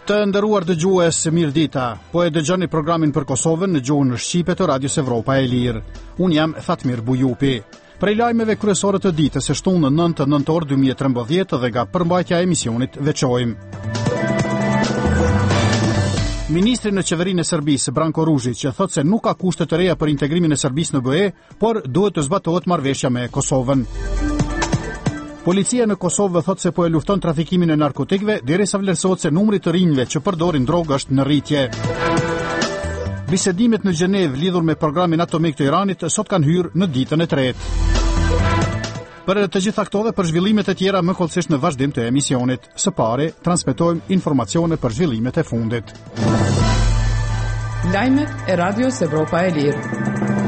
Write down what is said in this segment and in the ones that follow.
Të nderuar dëgjues, mirëdita. Po e dëgjoni programin për Kosovën në gjuhën shqipe të Radios Evropa e Lirë. Unë jam Fatmir Bujupi. Prej lajmeve kryesore të ditës së shtunë 9 nëntor 2013 dhe nga përmbajtja e emisionit veçojmë. Ministri në qeverinë e Serbisë, Branko Ružić, thotë se nuk ka kushte të reja për integrimin e Serbisë në BE, por duhet të zbatohet marrëveshja me Kosovën. Policia në Kosovë thotë se po e lufton trafikimin e narkotikëve, derisa vlerësohet se numri të rinjve që përdorin drogë është në rritje. Bisedimet në Gjenevë lidhur me programin atomik të Iranit sot kanë hyrë në ditën e tretë. Për të gjitha këto dhe për zhvillimet e tjera më kollësisht në vazhdim të emisionit. Së pari, transmetojmë informacione për zhvillimet e fundit. Lajmet e Radios Evropa e Lirë.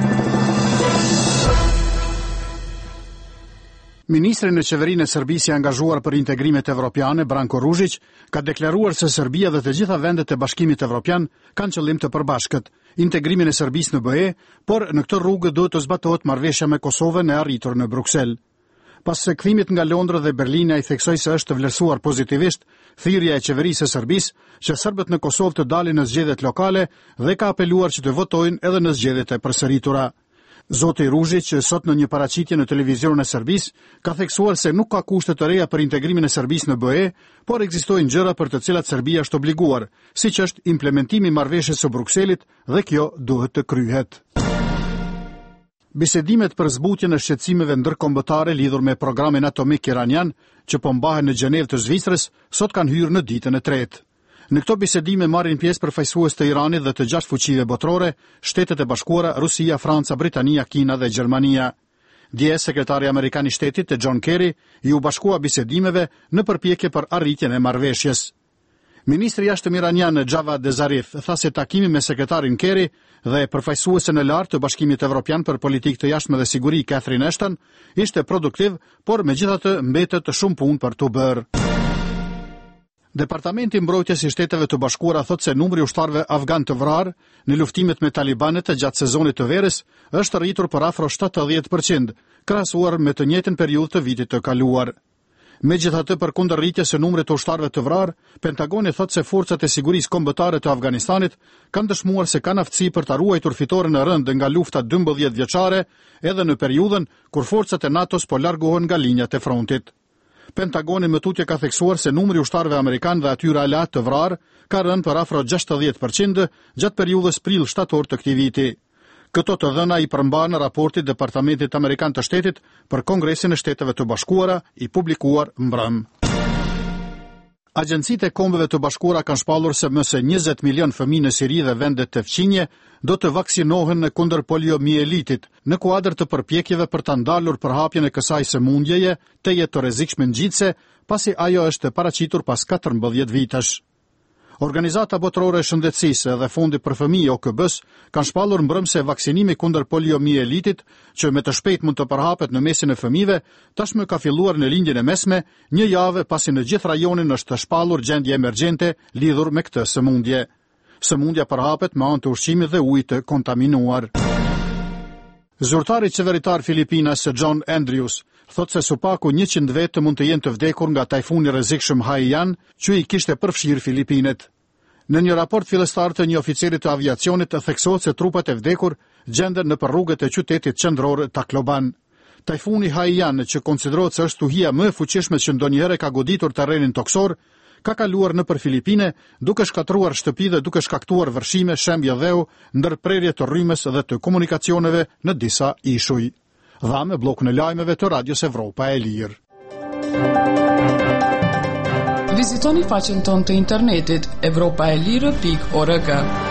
Ministri në qeverinë e Serbisë i angazhuar për integrimet evropiane, Branko Ružić, ka deklaruar se Serbia dhe të gjitha vendet e Bashkimit Evropian kanë qëllim të përbashkët, integrimin e Serbisë në BE, por në këtë rrugë duhet të zbatohet marrëveshja me Kosovën e arritur në Bruksel. Pas së kthimit nga Londra dhe Berlin, ai theksoi se është të vlerësuar pozitivisht thirrja e qeverisë së Serbisë që serbët në Kosovë të dalin në zgjedhjet lokale dhe ka apeluar që të votojnë edhe në zgjedhjet e përsëritura. Zoti Ružić, sot në një paraqitje në televizionin e Serbisë, ka theksuar se nuk ka kushte të reja për integrimin e Serbisë në BE, por ekzistojnë gjëra për të cilat Serbia është obliguar, siç është implementimi i marrëveshjes së Brukselit dhe kjo duhet të kryhet. Bisedimet për zbutjen e shqetësimeve ndërkombëtare lidhur me programin atomik iranian, që po mbahen në Gjenevë të Zvicrës, sot kanë hyrë në ditën e tretë. Në këto bisedime marrin pjesë përfaqësues të Iranit dhe të 6 fuqive botërore, Shtetet e Bashkuara, Rusia, Franca, Britania, Kina dhe Gjermania. Dje, sekretari amerikan i shtetit, John Kerry, i u bashkua bisedimeve në përpjekje për arritjen e marrëveshjes. Ministri i jashtëm iranian Javad Zarif tha se takimi me sekretarin Kerry dhe përfaqësuesen e lartë të Bashkimit Evropian për politikë të jashtme dhe siguri Catherine Ashton ishte produktiv, por megjithatë mbetet shumë punë për të bërë. Departamenti i Mbrojtjes i Shteteve të Bashkuara thotë se numri i ushtarëve afgan të vrarë në luftimet me talibanët gjatë sezonit të verës është rritur për afro 70%, krahasuar me të njëjtën periudhë të vitit të kaluar. Megjithatë, përkundër rritjes së numrit të ushtarëve të vrarë, Pentagoni thotë se forcat e sigurisë kombëtare të Afganistanit kanë dëshmuar se kanë aftësi për ta ruajtur fitoren e rëndë nga lufta 12 vjeçare, edhe në periudhën kur forcat e NATO-s po largohen nga linjat e frontit. Pentagoni më tutje ka theksuar se numri i ushtarëve amerikan dhe atyre aleat të vrarë ka rënë për afro 60% gjatë periudhës prill-shtator të këtij viti. Këto të dhëna i përmban në raportit Departamentit Amerikan të Shtetit për Kongresin e Shteteve të Bashkuara i publikuar mbrëm. Agjencitë e Kombeve të Bashkuara kanë shpallur se më së 20 milion fëmijë në Siri dhe vendet të fqinje do të vaksinohen në kundër poliomielitit në kuadër të përpjekjeve për ta ndalur përhapjen e kësaj sëmundjeje të jetë të rrezikshme ngjitse, pasi ajo është paraqitur pas 14 vitesh. Organizata Botërore e Shëndetësisë dhe Fondi për Fëmijë OKB-s kanë shpallur mbrëm se vaksinimi kundër poliomielitit, që me të shpejt mund të përhapet në mesin e fëmijëve, tashmë ka filluar në lindjen e mesme, një javë pasi në gjithë rajonin është shpallur gjendje emergjente lidhur me këtë sëmundje. Sëmundja përhapet me anë të ushqimit dhe ujit të kontaminuar. Zyrtari qeveritar Filipinas John Andrews thotë se supaku 100 vetë mund të jenë të vdekur nga tajfuni rrezikshëm Haiyan, që i kishte përfshirë Filipinet. Në një raport fillestar të një oficeri të aviacionit theksohet se trupat e vdekur gjenden nëpër rrugët e qytetit qendror Tacloban. Tajfuni Haiyan, që konsiderohet se është stuhia më e fuqishme që ndonjëherë ka goditur terrenin toksor, ka kaluar nëpër Filipine, duke shkatruar shtëpi dhe duke shkaktuar vërshime, shembje dheu, ndërprerje të rrymës dhe të komunikacioneve në disa ishuj. Dha me blokun e lajmeve të Radios Evropa e Lirë. Vizitoni faqen tonë të internetit evropaelire.org.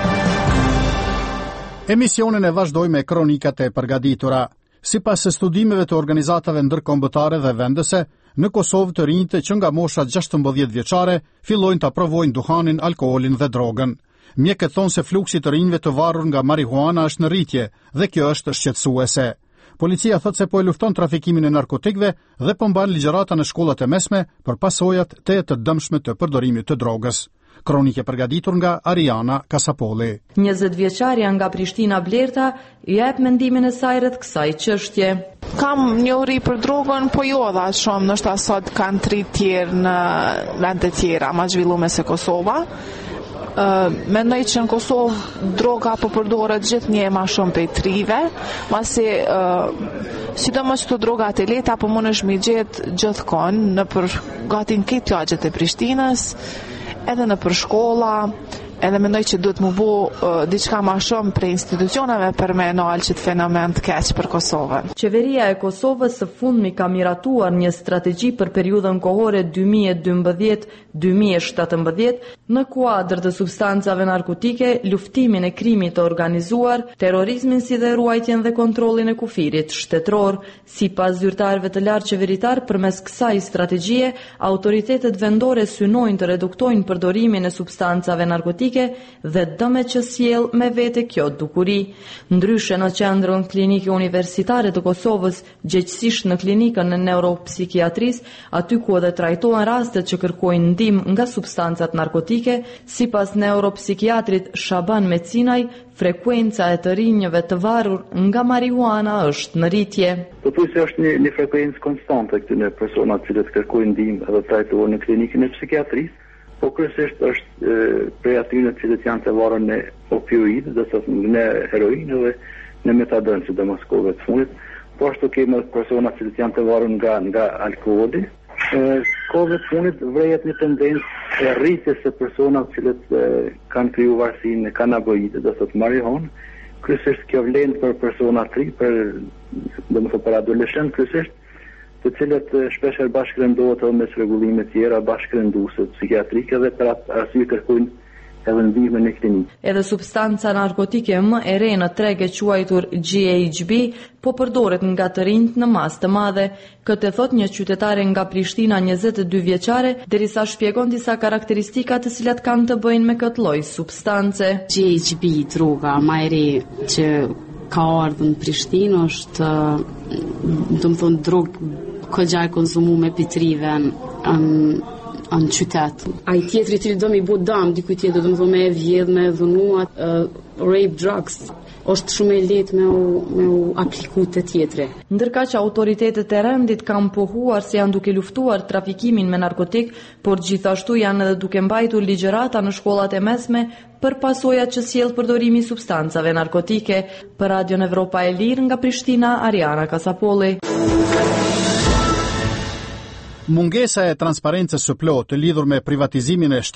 Emisionin e vazhdoj me kronikat e përgatitura. Sipas studimeve të organizatave ndërkombëtare dhe vendese, në Kosovë të rinjtë që nga mosha 16 vjeçare fillojnë të provojnë duhanin, alkoolin dhe drogën. Mjekët thonë se fluksi të rinjve të varur nga marihuana është në rritje dhe kjo është shqetësuese. Policia thotë se po e lufton trafikimin e narkotikëve dhe po mban ligjërata në shkollat e mesme për pasojat të dëmshme të përdorimit të drogës. Kronike përgatitur nga Ariana Kasapolli. 20 vjeçarja nga Prishtina Blerta jep mendimin e saj rreth kësaj çështje. Kam njohuri për drogën, po jo dha shumë, ndoshta sot kanë 3 tjerë në vende të tjera, më zhvilluar se Kosova. Mendoj që në Kosovë droga po përdoret gjithnjë ma shumë prej trive, masi sidomos këto drogat e lehta po mundesh mi gjetë gjithkohë në për gati në këtë lagjet e Prishtinës, edhe në për shkolla, edhe mendoj që duhet më bu diçka ma shumë për institucioneve për me nalë që të fenomen të keq për Kosovën. Qeveria e Kosovës së fundmi ka miratuar një strategji për periudhën kohore 2012-2017 në kuadër të substancave narkotike, luftimin e krimit të organizuar, terrorizmin si dhe ruajtjen dhe kontrollin e kufirit shtetëror. Sipas zyrtarëve të lartë qeveritar, përmes kësaj strategjie, autoritetet vendore synojnë të reduktojnë përdorimin e substancave narkotike dhe dëmet që sjell me vete kjo dukuri. Ndryshe në qendrën klinike universitare të Kosovës, gjithësisht në klinikën e neuropsikiatrisë, aty ku edhe trajtohen rastet që kërkojnë ndihmë nga substancat narkotike, sipas neuropsikiatrit Shaban Mecinaj, frekuenca e të rinjëve të varur nga marihuana është në rritje. Po thuaj se është një frekuencë konstante këtyre personave që kërkojnë ndihmë edhe trajtohen në klinikën e psikiatrisë. Po kryesisht është prej atyre që janë të varur në opioid, do të thotë në heroinë dhe në metadon, sidomos kohëve të fundit. Po ashtu kemi persona që janë të varur nga alkooli. Kohëve të fundit vrejet një tendencë e rritjes së personave që kanë kriju varësinë në kanabinoide, do të thotë marihuanë. Kryesisht kjo vlen për persona të ri, për adoleshentë kryesisht, të cilët shpesh bashkërendohet edhe me rregullime të tjera bashkërenduese psikiatrike dhe për atë arsye kërkojnë edhe ndihmën në klinikë. Edhe substanca narkotike më e re në treg e quajtur GHB po përdoret nga të rinjt në masë të madhe. Këtë thot një qytetare nga Prishtina 22 vjeçare, derisa shpjegon disa karakteristika të cilat kanë të bëjnë me këtë lloj substance. GHB, droga më e re që ka ardhur në Prishtinë është, do të thonë, drogë këgja e konsumuar pitrive në qytet. Ai tjetri që do mi bu dam, dikuj tjetër do më thonë me e vjedh, me dhunuat, rape drugs, është shumë e lehtë me u apliku të tjetri. Ndërka që autoritetet e rendit kanë pohuar se janë duke luftuar trafikimin me narkotik, por gjithashtu janë edhe duke mbajtur ligjërata në shkollat e mesme për pasojat që sjell përdorimi i substancave narkotike. Për Radion Evropa e Lirë nga Prishtina, Ariana Kasapolli. Mungesa e transparencës së plotë lidhur me privatizimin e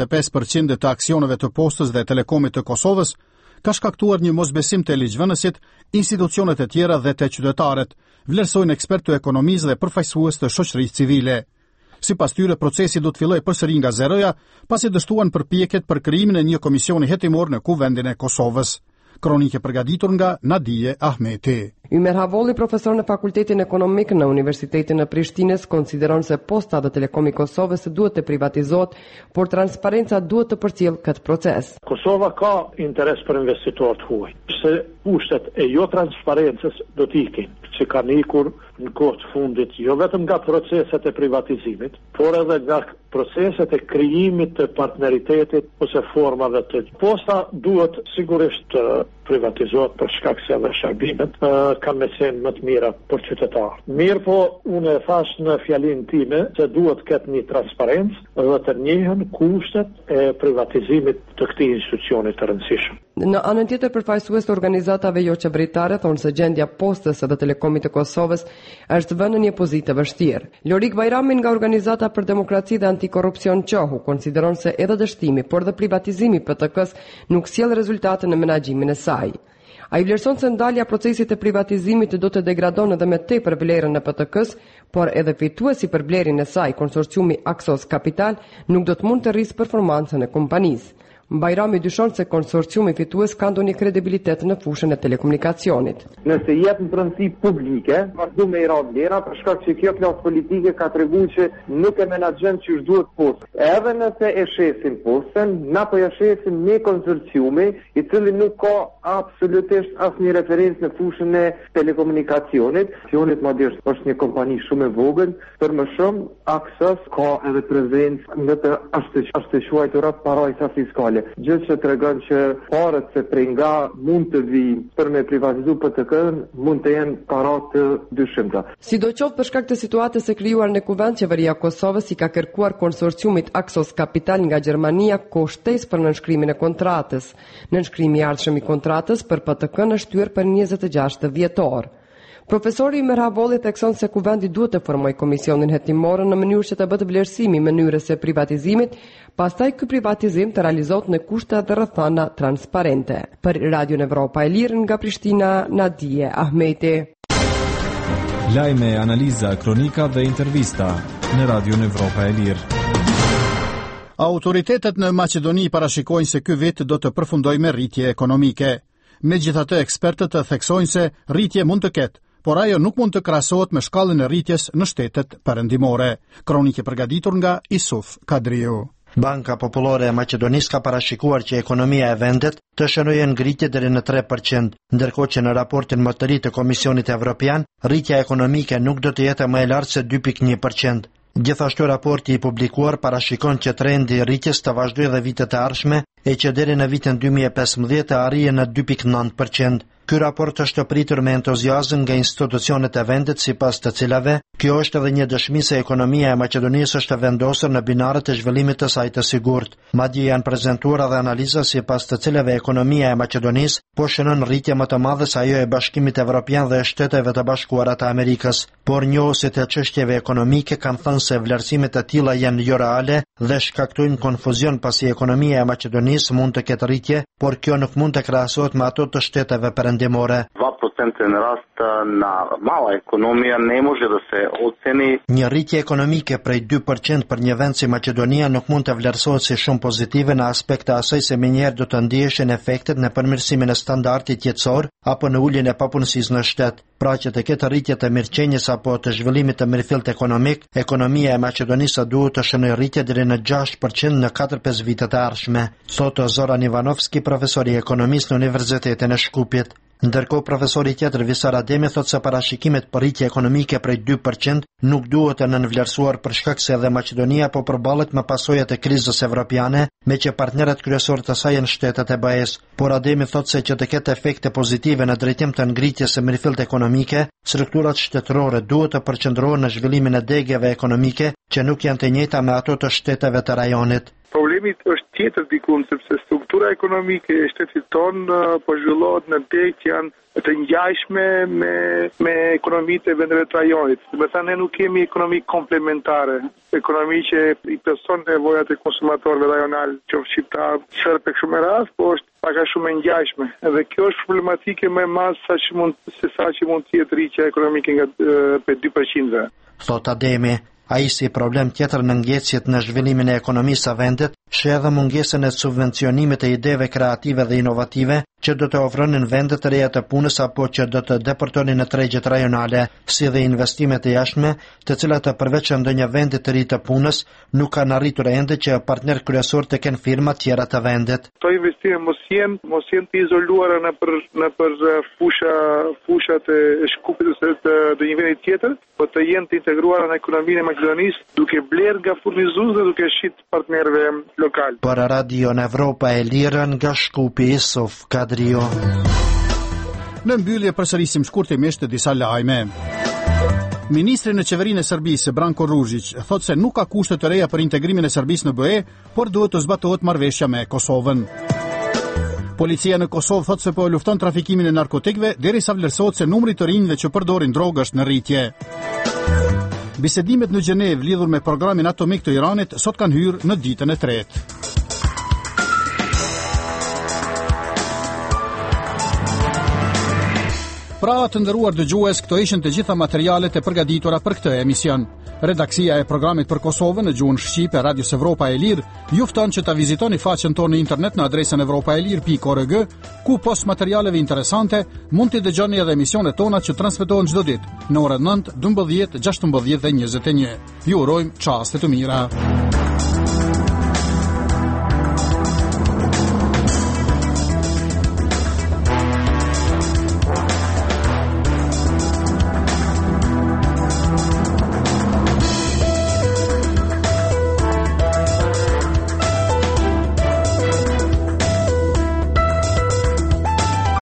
75% të aksioneve të Postës dhe Telekomit të Kosovës ka shkaktuar një mosbesim të ligjvënësit, institucionet e tjera dhe të qytetarët, vlerësojnë ekspertë të ekonomisë dhe përfaqësues të shoqërisë civile. Sipas tyre, procesi do të fillojë përsëri nga zeroja, pasi dështuan përpjekjet për krijimin e një komisioni hetimor në Kuvendin e Kosovës. Kronike përgatitur nga Nadije Ahmeti. Ymer Havolli, profesor në Fakultetin Ekonomik në Universitetin e Prishtinës, konsideron se Posta dhe Telekomi Kosovës duhet të privatizohet, por transparenca duhet të përcjell këtë proces. Kosova ka interes për investitor të huaj, se kushtet e jo transparencës do t'ikin, që kanë ikur në kohë të fundit, jo vetëm nga proceset e privatizimit, por edhe nga proceset e krijimit të partneritetit ose formave të. Posta duhet sigurisht privatizohet për shkak se edhe shërbimet kanë me qenë më të mira për qytetarë. Mirë po, unë e thash në fjalinë time se duhet ketë një transparencë dhe të njehen kushtet e privatizimit të këtij institucioni të rëndësishëm. Në anën tjetër, përfaqësues të organizatave jo qeveritare thonë se gjendja Postës dhe Telekomit të Kosovës është vënë në një pozitë të vështirë. Lorik Bajrami nga Organizata për Demokraci dhe Antikorrupsion Qohu konsideron se edhe dështimi, por dhe privatizimi PTK-s nuk sjell rezultate në menaxhimin e saj. Ai vlerëson se ndalja procesit të privatizimit do të degradon edhe me tepër vlerën e PTK-s, por edhe fituesi për blerjen e saj, konsorciumi Axos Capital, nuk do të mund të rrisë performancën e kompanisë. Bajrami dyshon se konsorciumi fitues ka ndonjë kredibilitet në fushën e telekomunikacionit. Nëse jep në rëndësi publike, vazhdo me i ra vlera, për shkak që kjo klasë politike ka treguar që nuk e menaxhon që duhet Postën. Edhe nëse e shesin Postën, na po ja shesin me konsorciumi, i cili nuk ka absolutisht asnjë referencë në fushën e telekomunikacionit. Sionit madje është një kompani shumë e vogël, për më shumë Axos ka edhe prezencë në të ashtë quajturat parajsa fiskale. nacionale, gjë që tregon që parat se prej nga mund të vijnë për me privatizu PTK-n mund të jenë para të dyshimta. Sidoqoftë për shkak të situatës së krijuar në kuvend, qeveria e Kosovës i ka kërkuar konsorciumit Axos Capital nga Gjermania kushtesë për nënshkrimin e kontratës. Nënshkrimi i ardhshëm i kontratës për PTK-n është shtyr për 26 dhjetor. Profesori Merhavolli thekson se kuvendi duhet të formojë komisionin hetimor në mënyrë që të bëhet vlerësimi i mënyrës së privatizimit, pastaj ky privatizim të realizohet në kushte dhe rrethana transparente. Për Radio Evropa e Lirë nga Prishtina, Nadije Ahmeti. Lajme, analiza, kronika dhe intervista në Radio Evropa e Lirë. Autoritetet në Maqedoni parashikojnë se ky vit do të përfundojë me rritje ekonomike. Megjithatë, ekspertët theksojnë se rritje mund të ketë, por ajo nuk mund të krahasohet me shkallën e rritjes në shtetet perëndimore. Kronikë përgatitur nga Isuf Kadriu. Banka Popullore e Maqedonisë ka parashikuar që ekonomia e vendit të shënojë ngritje deri në 3%, ndërkohë që në raportin më të ri të Komisionit Evropian, rritja ekonomike nuk do të jetë më e lartë se 2.1%. Gjithashtu raporti i publikuar parashikon që trendi i rritjes të vazhdojë edhe vitet e ardhshme e që deri në vitin 2015 të arrijë në 2.9%. Ky raport është pritur me entuziazëm nga institucionet e vendit, sipas të cilave kjo është edhe një dëshmi se ekonomia e Maqedonisë është vendosur në binarët e zhvillimit të saj të sigurt. Madje janë prezantuar edhe analiza sipas të cilave ekonomia e Maqedonisë po shënon rritje më të madhe se ajo e Bashkimit Evropian dhe Shteteve të Bashkuara të Amerikës. Por njohësit e çështjeve ekonomike kanë thënë se vlerësimet e tilla janë jo reale dhe shkaktojnë konfuzion, pasi ekonomia e Maqedonisë mund të ketë rritje, por kjo nuk mund të krahasohet me ato të shteteve perëndimore. 2% rast na mala ekonomia ne može da se oceni. Një rritje ekonomike prej 2% për një vend si Maqedonia nuk mund të vlerësohet si shumë pozitive në aspekte asaj se menjëherë do të ndihen efektet në përmirësimin e standardit jetësor apo në uljen e papunësisë në shtet. Pra që të ketë rritje të mirëqenies apo të zhvillimit të mirëfillt ekonomik, ekonomia e Maqedonisë duhet të shënojë rritje deri në 6% në 4-5 vitet e ardhshme, thotë Zoran Ivanovski, profesor i ekonomisë në Universitetin e Shkupit. Ndërkohë profesori tjetër Visar Ademi thotë se parashikimet për rritje ekonomike prej 2% nuk duhet të nënvlerësuar për shkak se edhe Maqedonia po përballet me pasojat e krizës evropiane, me që partnerët kryesorë të saj janë shtetet e BE-s. Por Ademi thotë se që të ketë efekte pozitive në drejtim të ngritjes së mirëfillt ekonomike, strukturat shtetërore duhet të përqendrohen në zhvillimin e degeve ekonomike që nuk janë të njëjta me ato të shteteve të rajonit. Problemi është tjetër dikun, sepse struktura ekonomike e shtetit tonë po zhvillohet në degë që janë të ngjashme me ekonomitë e vendeve të rajonit. Do të thënë ne nuk kemi ekonomi komplementare, ekonomi që i plotëson nevojat e konsumatorëve rajonal, qoftë shqiptar, serb e kështu me radhë, po është pak a shumë e ngjashme. Edhe kjo është problematike më e madhe sa që mund të jetë rritja ekonomike nga 2%. Thot Ademi. Ai si problem tjetër në ngjecjet në zhvillimin e ekonomisë së vendit, sheh edhe mungesën e subvencionimit të ideve kreative dhe inovative që do të ofronin vende të reja të punës apo që do të deportonin në tregjet rajonale, si dhe investimet e jashtme, të cilat përveç ndonjë vendi të ri të punës nuk kanë arritur ende që partner kryesor të kenë firma tjera të vendit. Këto investime mos jenë të izoluara në për fushat e Shkupit ose të një vendi tjetër, por të jenë të integruara në ekonominë e Maqedonisë, duke bler nga furnizues dhe duke shit partnerëve lokal. Për Radio në Evropa e Lirë nga Shkupi, Isuf Kadrio. Në mbyllje përsërisim shkurtimisht disa lajme. Ministri në qeverinë e Serbisë, Branko Ružić, thotë se nuk ka kushte të reja për integrimin e Serbisë në BE, por duhet të zbatohet marrëveshja me Kosovën. Policia në Kosovë thotë se po lufton trafikimin e narkotikëve derisa vlerësohet se numri të rinjve që përdorin drogë është në rritje. Bisedimet në Gjenevë lidhur me programin atomik të Iranit sot kanë hyrë në ditën e tretë. Pra të nderuar dëgjues, këto ishin të gjitha materialet e përgatitura për këtë emision. Redaksia e programit për Kosovën në gjuhën shqipe Radios Evropa e Lirë ju fton që ta vizitoni faqen tonë në internet në adresën evropaelir.org, ku post materialeve interesante mund të dëgjoni edhe emisionet tona që transmetohen çdo ditë në orën 9, 12, 16 dhe 21. Ju urojmë çaste të mira.